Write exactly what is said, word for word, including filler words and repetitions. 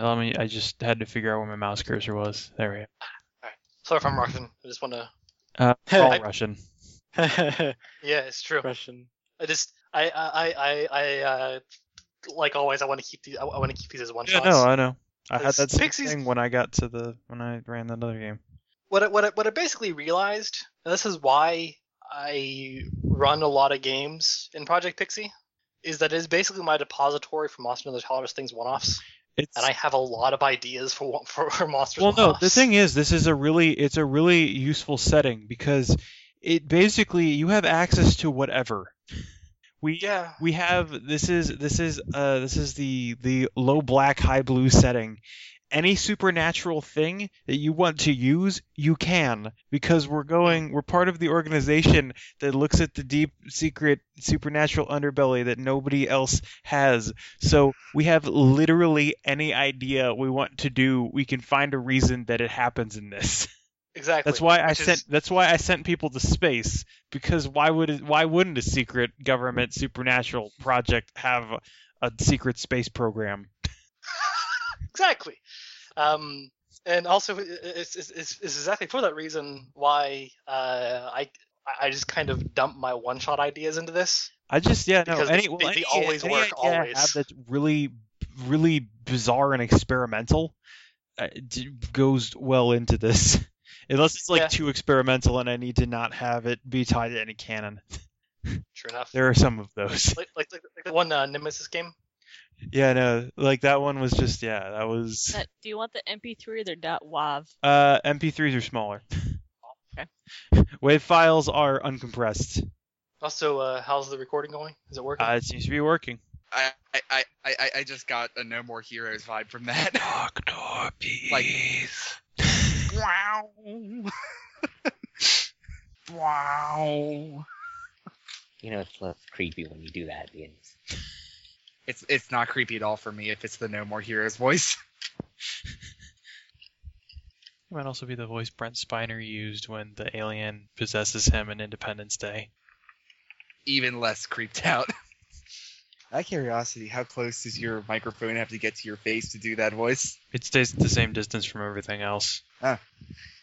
let me. I just had to figure out where my mouse cursor was. There we go. Alright. Sorry if I'm Russian. I just want to. Uh, it's all I- Russian. Yeah, it's true. Russian. I just, I, I, I, I, uh, like always, I want to keep these. I, want to keep these as one Yeah, shots. no, I know. I had Because that same Pixies- thing when I got to the when I ran that other game. What I, what I, what I basically realized, and this is why I run a lot of games in Project Pixie, is that it is basically my depository for Monster Hunter Tolerance Things one-offs, It's and I have a lot of ideas for one- for, for monsters. well, no. one-offs. The thing is, this is a really it's a really useful setting because it basically you have access to whatever. We Yeah. we have this is this is uh this is the the low black high blue setting. Any supernatural thing that you want to use, you can, because we're going we're part of the organization that looks at the deep secret supernatural underbelly that nobody else has. So we have literally any idea we want to do, we can find a reason that it happens in this. Exactly. That's why I Which is- sent. That's why I sent people to space, because why would it, why wouldn't a secret government supernatural project have a, a secret space program? Exactly. Um, and also, it's, it's, it's, it's exactly for that reason why uh, I I just kind of dump my one-shot ideas into this. I just yeah no Because any they- well, they any, always any work, idea I always. have that's really really bizarre and experimental uh, d- goes well into this. Unless it's like Yeah. too experimental and I need to not have it be tied to any canon. True enough. There are some of those. Like, like, like the one uh, Nemesis game. Yeah, no, like that one was just yeah, that was Uh, do you want the M P three or the .wav? uh M P threes are smaller. Okay. WAV files are uncompressed. Also, uh, how's the recording going? Is it working? Uh, it seems to be working. I, I, I, I, I just got a No More Heroes vibe from that. Like- Wow. Wow. You know it's less creepy when you do that, Vince. It's it's not creepy at all for me if it's the No More Heroes voice. It might also be the voice Brent Spiner used when the alien possesses him in Independence Day. Even less creeped out. Out of curiosity, how close does your microphone have to get to your face to do that voice? It stays at the same distance from everything else.